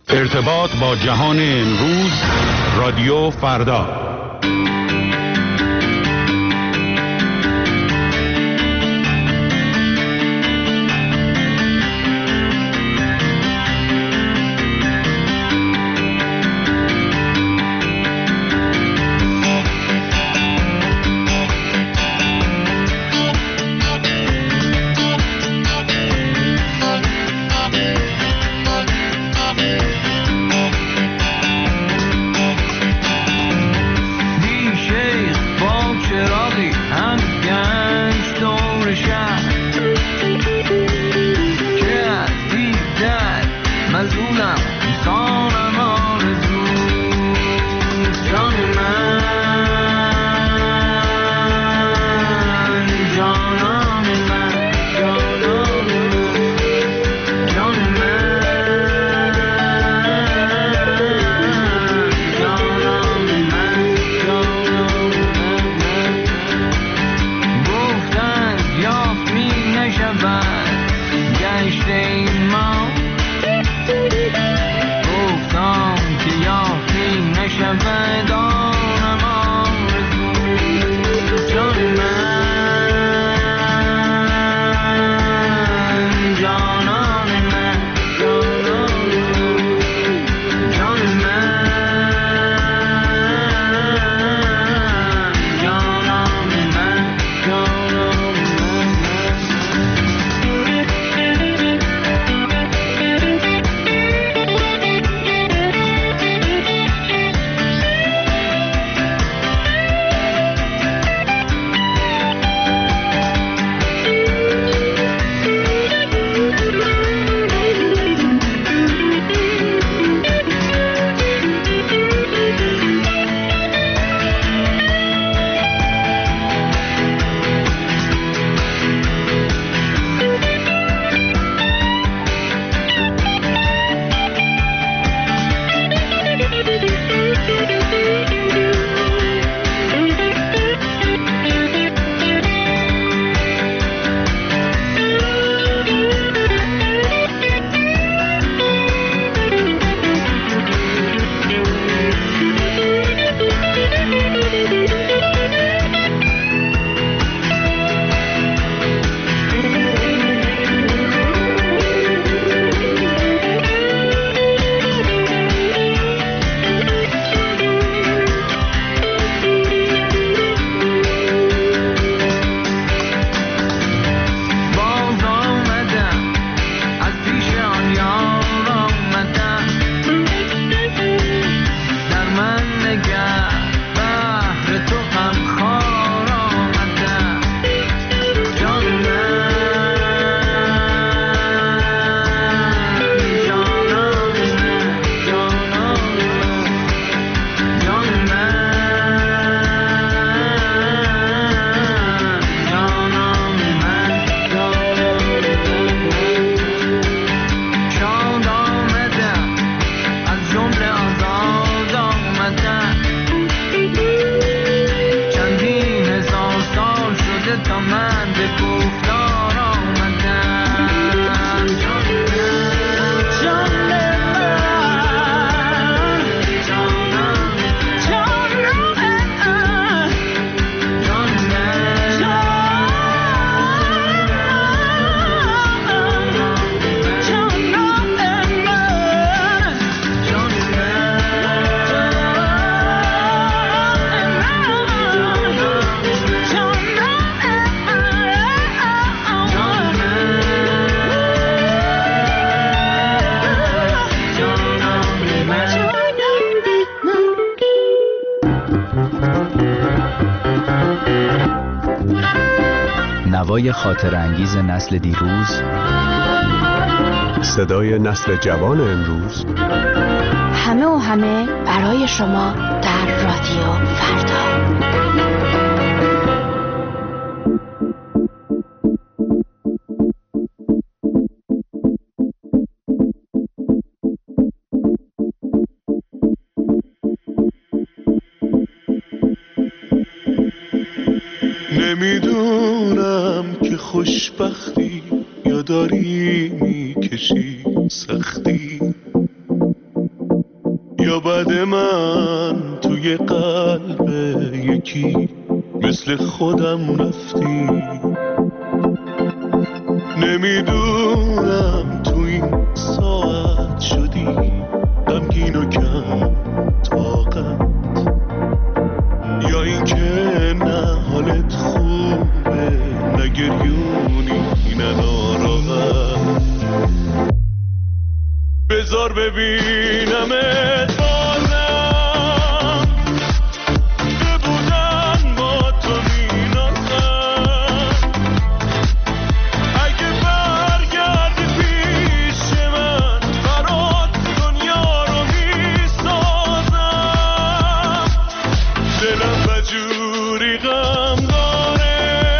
ارتباط با جهان امروز، رادیو فردا. نوای خاطرانگیز نسل دیروز، صدای نسل جوان امروز، همه و همه برای شما در رادیو فردا. نمیدونم که خوشبختی یا داری میکشی سختی، یا بعد من توی قلب یکی مثل خودم رفتی. نمیدونم تو این ساعت شدی غمگین و کم طاقت، یا این که نه حالت خوبه نه گریونی نه ناراحت. بذار ببینمت بازم که بودن با تو مینازم. اگه برگردی پیش من برات دنیا رو میسازم. دلم بجوری غم داره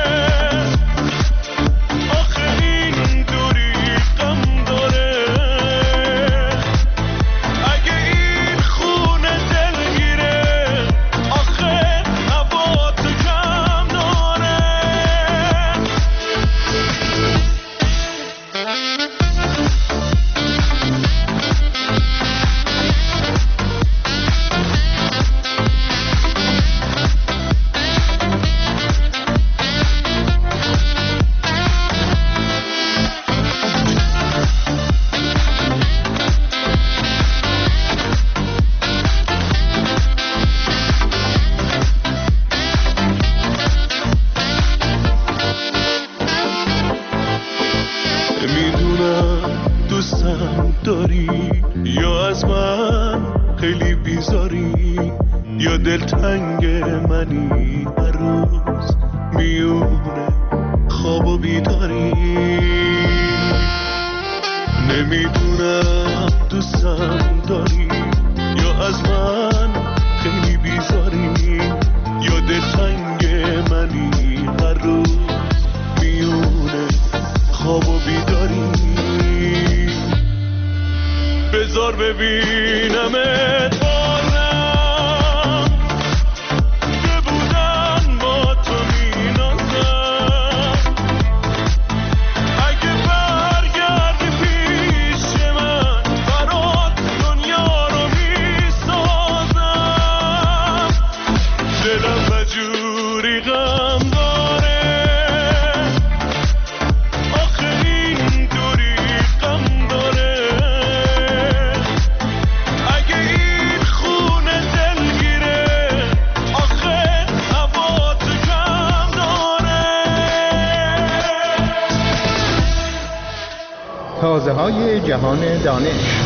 آخه این دوری غم داره. اگه این خونه دلگیره آخه هوا تو کم داره. میدونم دوستم داری یا از من خیلی بیزاری، یا دلتنگ منی هر روز میونه خواب و بیداری. نمیدونم دوستم داری یا از من خیلی بیزاری، یا دلتنگ منی هر روز میونه خواب و بیداری. بذار ببینمت بازم که بودن با تو مینازم. اگه برگردی پیش من برات دنیا رو میسازم. دلم بجوری غم داره آخه این دوری غم داره. اگه این خونه دلگیره آخه هوا تو کم داره. تازه های جهان دانش.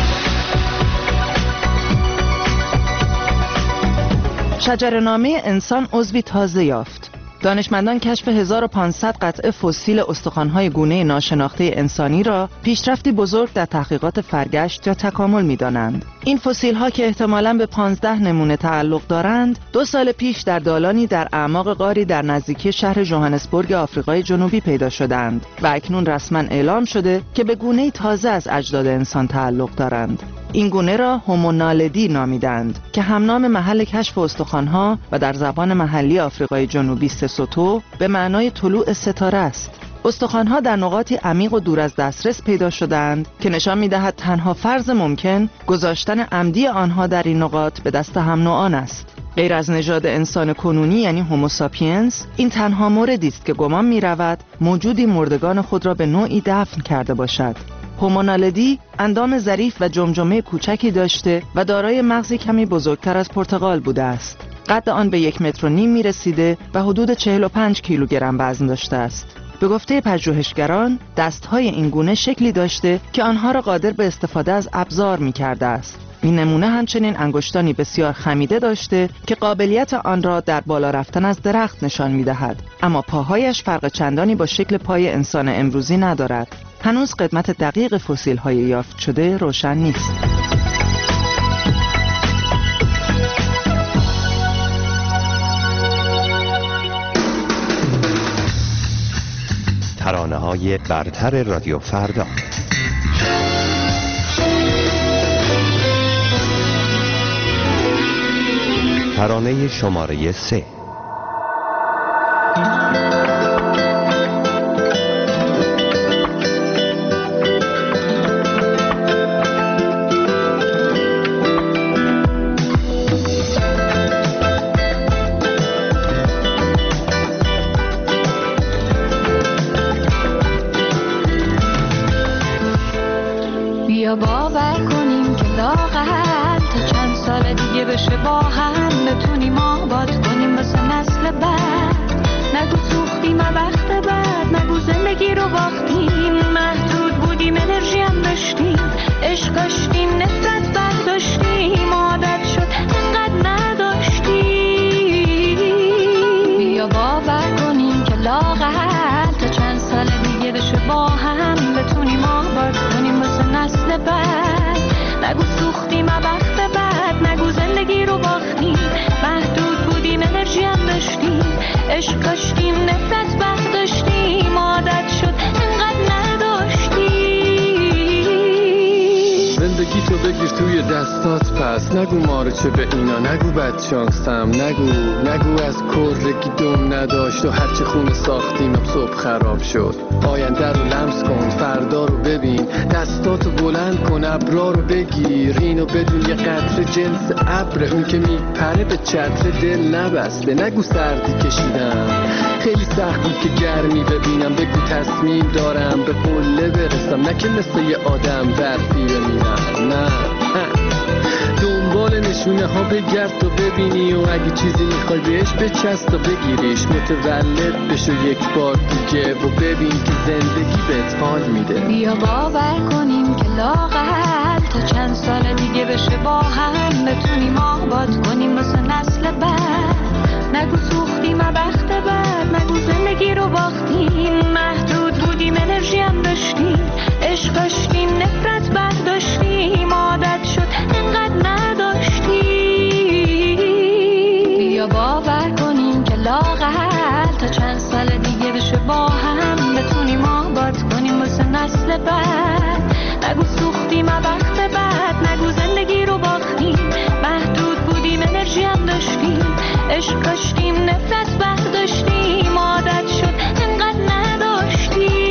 شجره‌نامه انسان عضوی تازه یافت. دانشمندان کشف 1500 قطعه فسیل استخوان‌های گونه ناشناخته انسانی را پیشرفتی بزرگ در تحقیقات فرگشت یا تکامل می‌دانند. این فسیل‌ها که احتمالاً به 15 نمونه تعلق دارند، 2 سال پیش در دالانی در اعماق غاری در نزدیکی شهر ژوهانسبورگ آفریقای جنوبی پیدا شدند و اکنون رسما اعلام شده که به گونه‌ای تازه از اجداد انسان تعلق دارند. این گونه را هومونالدی نامیدند که همنام محل کشف استخوان‌ها و در زبان محلی آفریقای جنوبی سسوتو به معنای طلوع ستاره است. استخوان‌ها در نقاطی عمیق و دور از دسترس پیدا شدند که نشان می‌دهد تنها فرض ممکن گذاشتن عمدی آنها در این نقاط به دست هم نوعان است. غیر از نژاد انسان کنونی یعنی هوموساپینس، این تنها موردی است که گمان می‌رود موجودی مردگان خود را به نوعی دفن کرده باشد. هومونالدی اندام ظریف و جمجمه کوچکی داشته و دارای مغزی کمی بزرگتر از پرتقال بوده است. قد آن به 1.5 متر می‌رسیده و حدود 45 کیلوگرم وزن داشته است. به گفته پژوهشگران، دست‌های این گونه شکلی داشته که آنها را قادر به استفاده از ابزار می‌کرده است. این نمونه همچنین انگشتانی بسیار خمیده داشته که قابلیت آن را در بالا رفتن از درخت نشان می‌دهد، اما پاهایش فرق چندانی با شکل پای انسان امروزی ندارد. هنوز قدمت دقیق فسیل‌های یافت شده روشن نیست. ترانه‌های برتر رادیو فردا. ترانه شماره 3. بیا باور کنیم که لااقل تا چند سال دیگه بشه با هم بتونیم آباد کنیم واسه نسل بعد. نگو سوختیم وقت بعد، نگو زندگی رو باختیم. محدود بودیم انرژی هم داشتیم، عشق داشتیم نفرت برداشتیم. عادت شد انقدر نداشتیم. بیا باور کنیم که لااقل تا چند سال دیگه بشه با هم بتونیم آباد کنیم واسه نسل بعد. نگو سوختیم وقت بعد، نگو زندگی رو باختیم. محدود بودیم انرژی هم داشتیم، عشق داشتیم نفرت برداشتیم. عادت شد انقدر نداشتیم. زندگی تو بگیر توی دستات پس، نگو ما رو چه به اینا، نگو بدشانسم، نگو از کرگی دم نداشت و هرچه خونه ساختیم اب صبح خراب شد. آینده رو لمس کن، فردا رو ببین، دستاتو بلند کن، ابرا رو بگیر. اینو بدون یه قطره جنس ابر، اون که میپره به چتر دل نبسته. نگو سردی کشیدم، خیلی سخت بود که گرمی ببینم. بگو تصمیم دارم به قله برسم، نه که مثل یه آدم برفی بمیرم. نه دنبال نشونه ها بگرد و ببینی، و اگه چیزی میخوای بهش بچست و بگیریش. متولد بشو یک بار دیگه و ببین که زندگی بهت حال میده. بیا باور کنیم که لااقل تا چند سال دیگه بشه با هم بتونیم آباد کنیم واسه نسل بعد. نگو سوختیم وقت بعد، نگو زندگی رو باختیم. محدود بودیم انرژی هم داشتیم، عشق داشتیم نفرت برداشتیم. عادت شد انقدر نداشتیم. بیا باور کنیم که لااقل تا چند سال دیگه بشه با هم بتونیم آباد کنیم واسه نسل بعد. نگو سوختیم وقت بعد، نگو زندگی رو باختیم. محدود بودیم انرژی هم داشتیم، عشق داشتیم نفرت برداشتیم. عادت شد انقدر نداشتیم.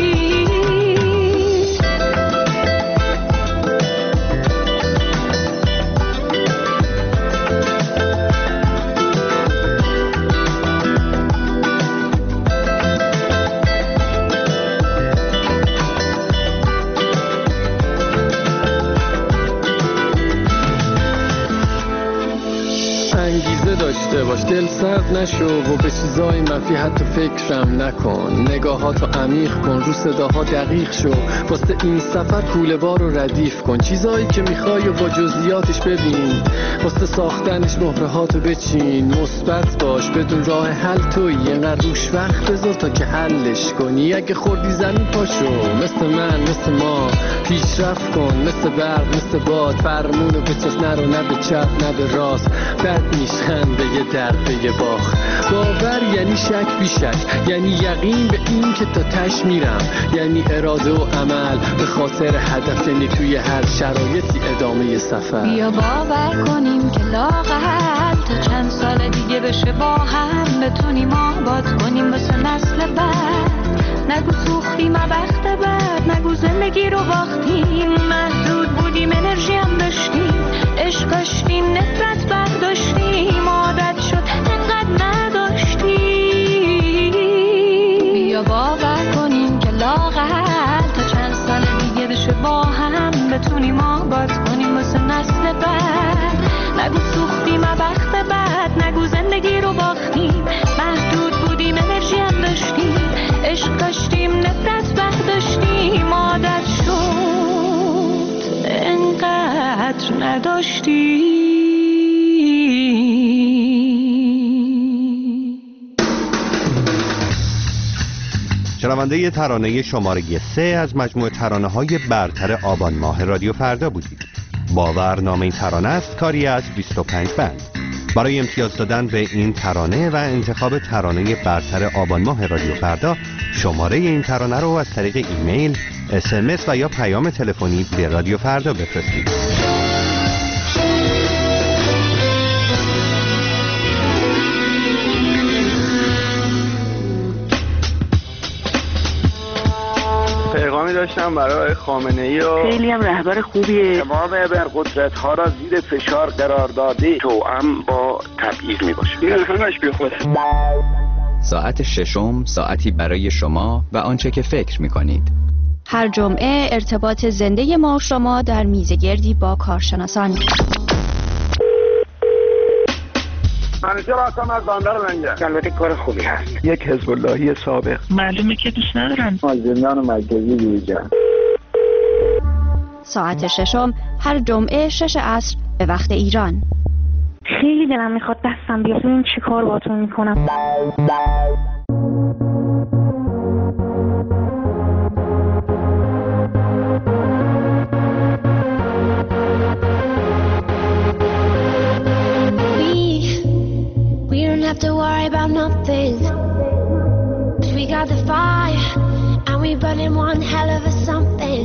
داشته باش، دل سرد نشو و به چیزای منفی حتی فکرم نکن. نگاهاتو عمیق کن، رو صداها دقیق شو. واسه این سفر کوله بار رو ردیف کن. چیزایی که میخوای و با جزئیاتش ببین، واسه ساختنش مهرهاتو بچین. مثبت باش، بدون راه حل تویی، اینقدر روش وقت بذار تا که حلش کنی. اگه خوردی زمین پاشو، مثل من مثل ما پیشرفت کن. مثل برق مثل باد، فرمونو بچس، نرو نه به چپ نه به راست. بد میشخند به یه درد به یه باخ. باور یعنی شک بی شک، یعنی یقین به این که تا تش میرم، یعنی اراده و عمل به خاطر هدف، یعنی توی هر شرایطی ادامه سفر. بیا باور کنیم که لااقل تا چند سال دیگه بشه با هم بتونیم آباد کنیم واسه نسل بعد. نگو سوختیم وقت بعد، نگو زندگی رو باختیم. محدود بودیم انرژی هم داشتیم، عشق داشتیم نفرت برداشتیم. عادت شد انقدر نداشتیم. بیا باور کنیم که لااقل تا چند سال دیگه بشه با هم بتونیم آباد کنیم واسه نسل بعد. نگو سوختیم وقت بعد، نگو زندگی رو باختیم. محدود بودیم انرژی هم داشتیم، عشق داشتیم نفرت برداشتیم. عادت شد انقدر نداشتیم. شنونده ترانه شماره 3 از مجموعه ترانه‌های برتر آبان ماه رادیو فردا بودید. باور نام این ترانه است، کاری از 25 بند. برای امتیاز دادن به این ترانه و انتخاب ترانه برتر آبان ماه رادیو فردا، شماره این ترانه رو از طریق ایمیل، SMS و یا پیام تلفنی به رادیو فردا بفرستید. پیغامی داشتم برای خامنه‌ای و خیلی هم رهبر خوبیه. تمام ابرقدرت‌ها را زیر فشار قرار داده، توأم با تبعیض میباشه. این همش بیخوده. ساعت ششم، ساعتی برای شما و آنچه که فکر می‌کنید. هر جمعه ارتباط زنده ما شما در میزگردی با کارشناسان. منیجر هستم از بندر لنگر. البته کار خوبی هست. یک حزب اللهی سابق. معلومه که دوست ندارن. از زندان مرکزی بیرون. ساعت 6 هر جمعه 6 عصر به وقت ایران. خیلی دلم میخواد دستم بیاد ببین چی کار باهاتون میکنم. We don't have to worry about nothing. 'Cause we got the fire and we burning one hell of a something.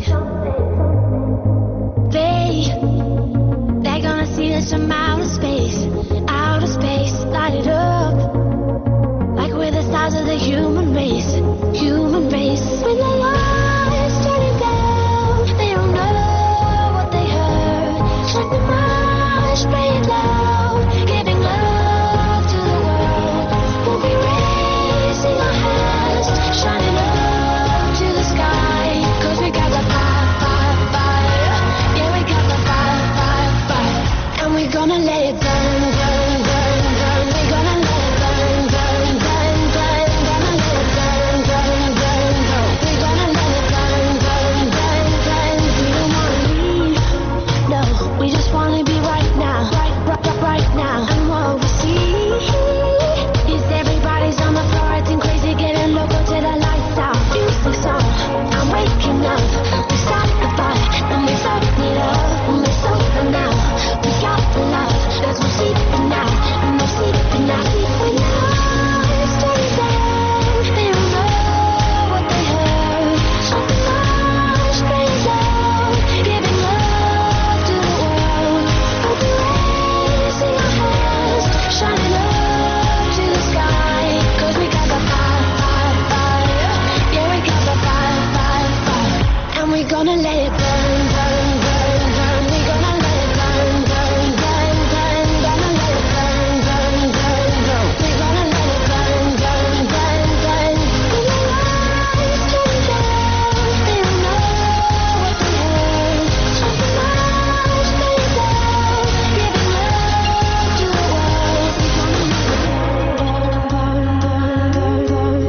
They're gonna see us from outer space, light it up like we're the stars of the human race. When the lights turning down, they don't know what they heard. Shut the marsh, play it loud, giving love to the world. We'll be raising our hands, shining up to the sky. 'Cause we got the fire, yeah, we got the fire, and we're gonna let it burn, burn, burn, burn. We're gonna let it burn, burn, burn, burn. Gonna let it burn, burn, burn, burn. We're gonna let it burn, burn, burn, burn. We don't wanna leave, no, we just wanna be right now, right now. And what we see is everybody's on the floor acting crazy, getting local till the lights out. Music song, I'm waking up. We start the fire and we fuck it up. We're sober now, we got the love. There's no sleeping now, no sleeping now. When the lights turn down, they don't know what they heard. Shut the marsh, play it loud, giving love to the world. We'll be raising our hands, shining up to the sky. 'Cause we got the fire, yeah, we got the fire, and we're gonna let it burn, burn, burn, burn. We're gonna let it burn, burn, burn, burn. Gonna let it burn, burn, burn, burn. We're gonna let it burn, burn, burn, burn. When the lights turn down, they don't know what they heard. Shut the marsh, play it loud, giving love to the world. We're gonna let it burn,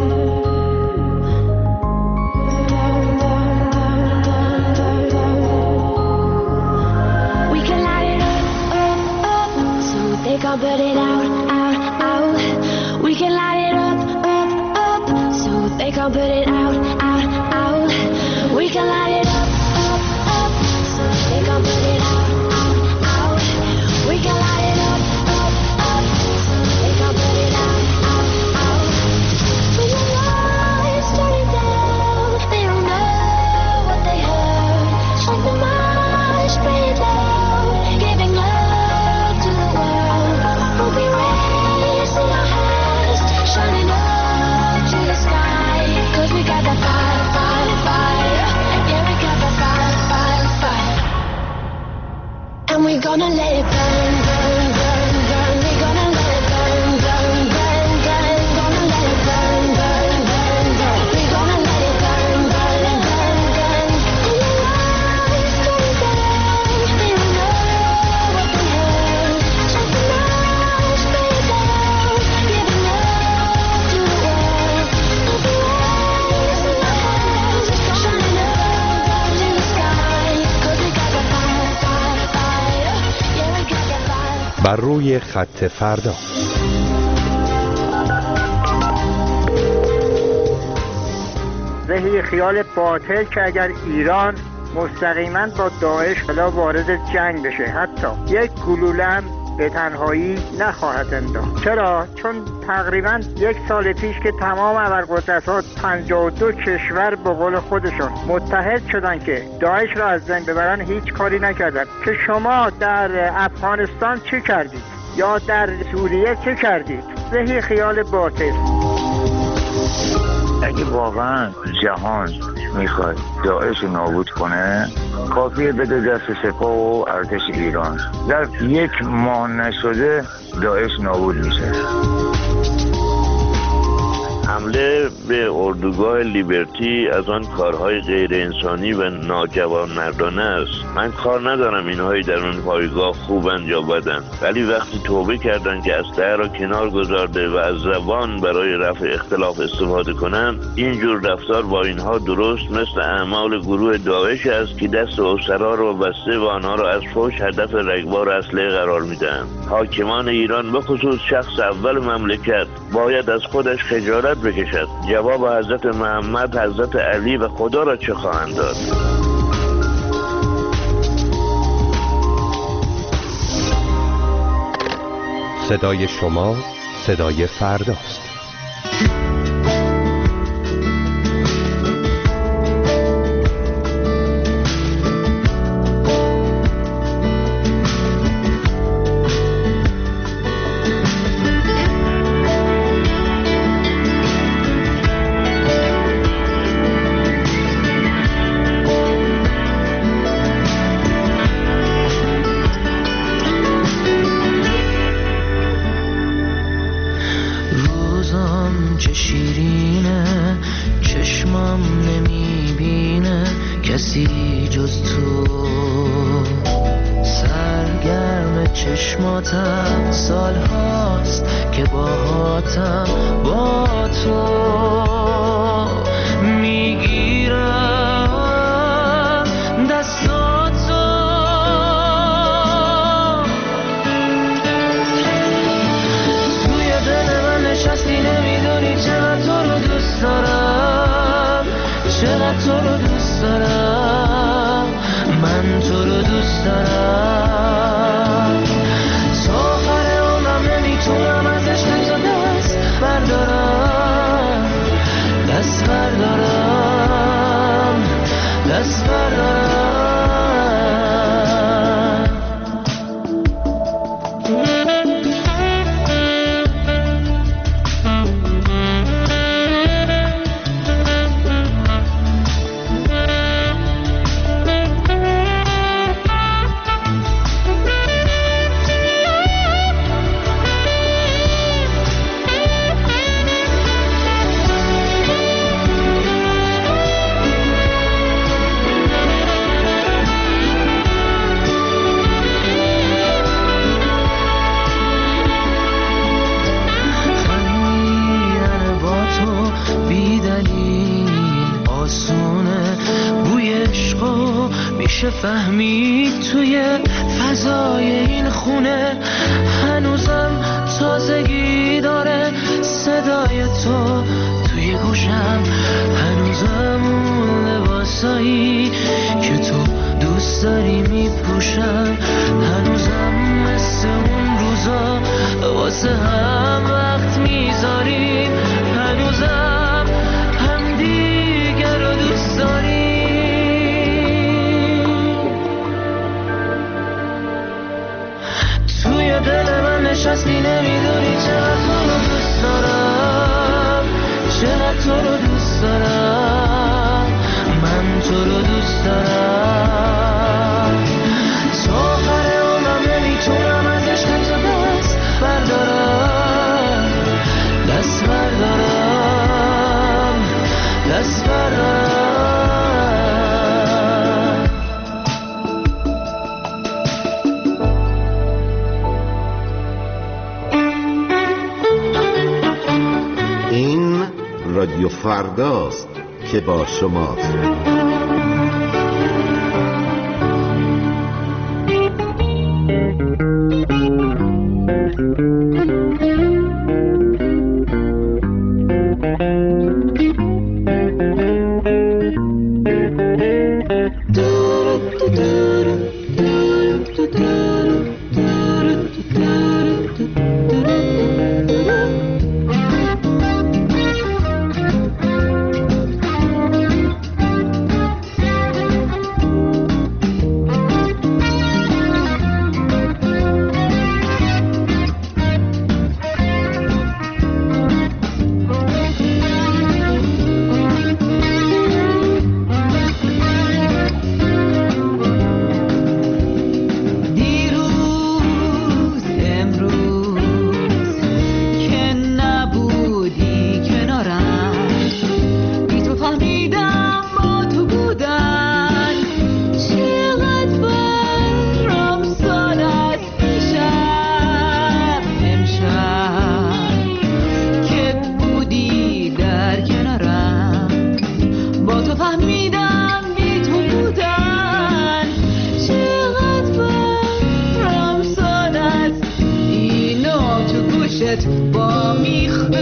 we can light it up, up, so they can't put it out, out, out. We can light it up, up, so they can't put it out, out, out. We can light it up, so they can't put it out, out, out. We can light it up, so they can't put it out, out, out. When the lights turn down, they don't know what they heard. Shut the marsh, play it loud, giving love to the world. We'll be raising our hands, shining up to the sky. 'Cause we got the fire, yeah, we got the fire, and we're gonna let it burn, burn, burn, burn. We're gonna let it burn, burn, burn, burn. Gonna let it burn, burn, burn, burn. We're gonna let it burn, burn, burn, burn. And the lights turn down, they don't know what they heard. Shut the marsh, play it loud, giving love to the world. We'll be raising our hands, shining up to the sky. 'Cause we got the fire, yeah, we got the fire. بر روی خط فردا. ذهی خیال باطل که اگر ایران مستقیما با داعش بلا وارد جنگ بشه، حتی یک گلوله هم به تنهایی نخواهد انداخت. چرا؟ چون تقریبا یک سال پیش که تمام ابرقدرت‌ها 52 کشور به قول خودشون متحد شدن که داعش را از بین ببرن، هیچ کاری نکردن. که شما در افغانستان چی کردید؟ یا در سوریه چی کردید؟ ذهی خیال باطل. اگه واقعا جهان میخواد داعش رو نابود کنه، کافیه بده دست سپاه و ارتش ایران. در 1 ماه نشده داعش نابود میشه. حمله به اردوگاه لیبرتی از آن کارهای غیر انسانی و ناجوانمردانه است. من کار ندارم اینهایی در اون پایگاه خوبن یا بدن، ولی وقتی توبه کردن که اسلحه را کنار گذارده و از زبان برای رفع اختلاف استفاده کنند، اینجور رفتار با اینها درست مثل اعمال گروه داعش است که دست اسرا را بسته و آنها را از فحش هدف رگبار اسلحه قرار میدهند. حاکمان ایران به خصوص شخص اول مملکت باید از خودش خجالت بکشد. جواب حضرت محمد، حضرت علی و خدا را چه خواهند داد؟ صدای شما صدای فرداست. فهمید توی فضای این خونه هنوزم تازگی داره صدای تو توی گوشم، هنوزم اون لباسایی که تو دوست داری میپوشم، هنوزم مثل اون روزا واسه هم وقت میذاریم، هنوزم هم دیگر رو دوست داریم. دل من نشستی نمیدونی چقدر تو رو دوست دارم، چقدر تو رو دوست دارم، من تو رو دوست دارم. تا آخر عمرم نمیتونم از عشق تو دست بردارم، دست بردارم، دست بردارم. رادیو فرداست که با شماست. دلت با میخ